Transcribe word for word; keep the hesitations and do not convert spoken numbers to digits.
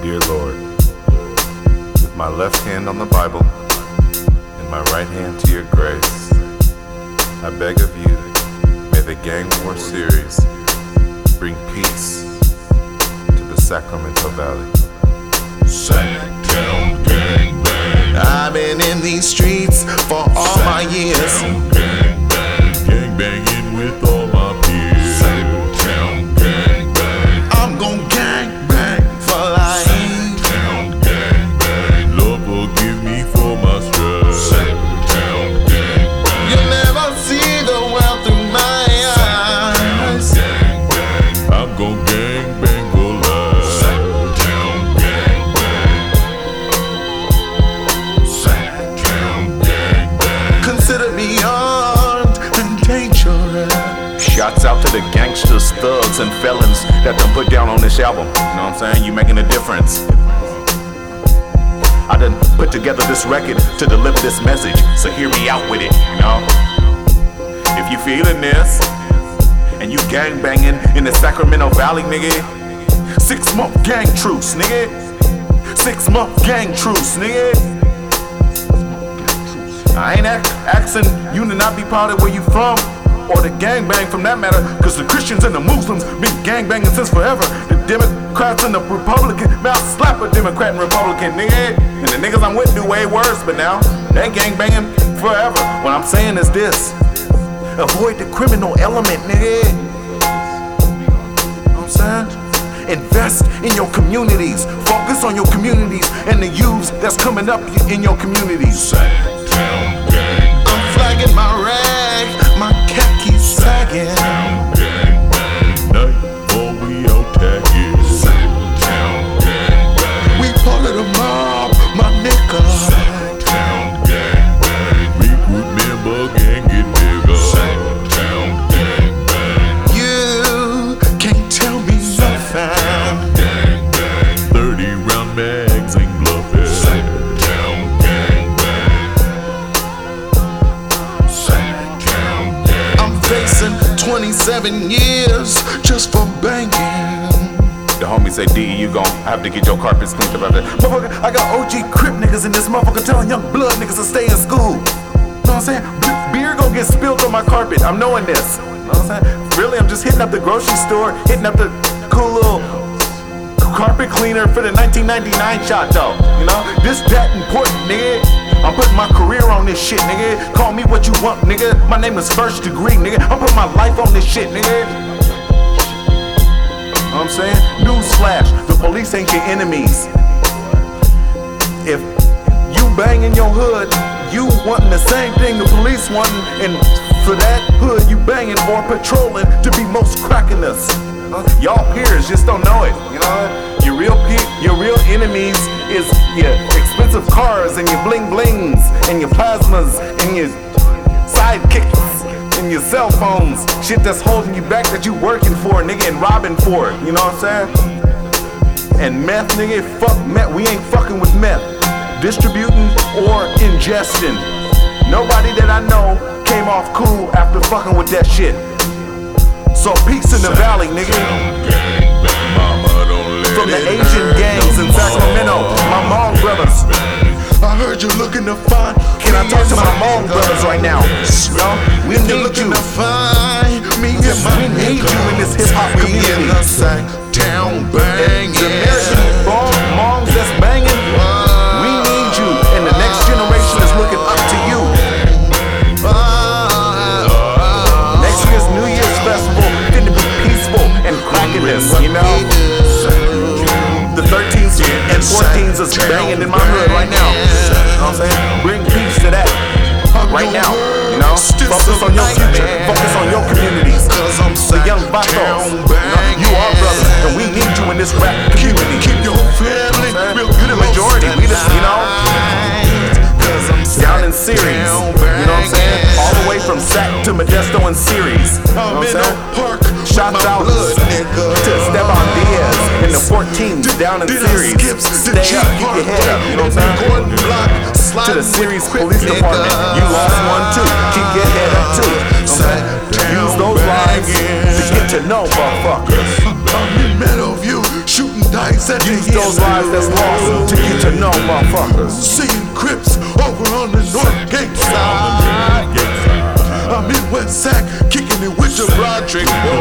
Dear Lord, with my left hand on the Bible and my right hand to your grace, I beg of you, may the Gang War series bring peace to the Sacramento Valley. Sacktown gang bang. I've been in these streets for all my years. Gang bang, gang banging with all my peers. Sacktown gang bang. I'm gon' gang bang for life. Sacktown gang bang. Lord forgive me for my strife. Sacktown gang bang. You'll never see the world through my eyes. Gang bang. I'm gon' gang bang for life. Sacktown gang bang. Sacktown gang bang. Consider me armed and dangerous. Shouts out to the gangsters, thugs, and felons that done put down on this album. You know what I'm saying? You making a difference. I done put together this record to deliver this message, so hear me out with it, you know? If you feeling this, and you gang banging in the Sacramento Valley, nigga, six month gang truce, nigga. Six month gang truce, nigga. I ain't ac- asking you to not be proud of where you from, or the gangbang from that matter, cause the Christians and the Muslims been gangbanging since forever. The Democrats and the Republicans, man, I'll slap a Democrat and Republican, nigga. And the niggas I'm with do way worse, but now they gangbanging forever. What I'm saying is this: avoid the criminal element, nigga. You know what I'm saying? Invest in your communities. Focus on your communities and the youths that's coming up in your communities. Sacktown gang. I'm flagging my rag, my khakis sagging. Sacktown gang bang. Nightfall we out tagging. Sacktown gang bang. We part of the mob, my nigga. Sacktown gang bang. Recruit member gang get bigger. Sacktown gang bang. You can't tell me nothing. Gang bang. Thirty round mags ain't bluffing. Sacktown gang bang. Sacktown gang. I'm facing twenty-seven years just for banging. The homies say, D, you gon' have to get your carpets cleaned up after that. Motherfucker, I got O G Crip niggas in this motherfucker telling young blood niggas to stay in school. You know what I'm saying? B- beer gon' get spilled on my carpet. I'm knowing this. You know what I'm saying? Really, I'm just hitting up the grocery store, hitting up the cool little carpet cleaner for the nineteen ninety-nine shot though. You know? This that important, nigga. I'm putting my career on this shit, nigga. Call me what you want, nigga. My name is First Degree, nigga. I'm putting my life on this shit, nigga. You know what I'm saying? Newsflash, the police ain't your enemies. If you bang in your hood, you wanting the same thing the police wanting, and for that hood you banging or patrolling to be most cracking us. Uh, y'all peers just don't know it, you know? Your real pe- your real enemies is your expensive cars and your bling blings and your plasmas and your sidekicks and your cell phones, shit that's holding you back that you working for, nigga, and robbing for, you know what I'm saying? And meth, nigga, fuck meth. We ain't fucking with meth, distributing or ingesting. Nobody that I know came off cool after fucking with that shit. So peace in the valley, nigga. From the Asian gangs in Sacramento, my Hmong brothers. I heard you looking to find. Can I talk to my Hmong brothers right now? No, we You're need looking you. to find me and my We need you in this hip hop We in community. the Sacktown banging. The American Hmong Hmongs that's banging, we need you, and the next generation is looking up to you. Next year's New Year's festival finna be peaceful and cracking this, you know? The thirteens and fourteens is banging in my hood right now. You know what I'm saying? Bring peace to that right now, you know? Focus on your future, focus on your communities. The young Vatos, you know, you are brothers, and we need you in this rap community. Keep your family real You the majority, we just, you know? Down in Ceres, you know what I'm saying? All the way from Sac to Modesto and Ceres, you know what I'm saying? Shouts out to Esteban Diaz in the fourteens down in Ceres. Stay up, keep your head up, you know what I'm saying? To the Ceres Police Department, you lost one too, keep your head up too. Use those lives to get to know motherfuckers. I'm in Meadowview, shooting dice at the Use those lives that's lost to get to know motherfuckers. Seeing Crips over on the North Gate side. I'm in West Sac, kicking it with your Broderick boy.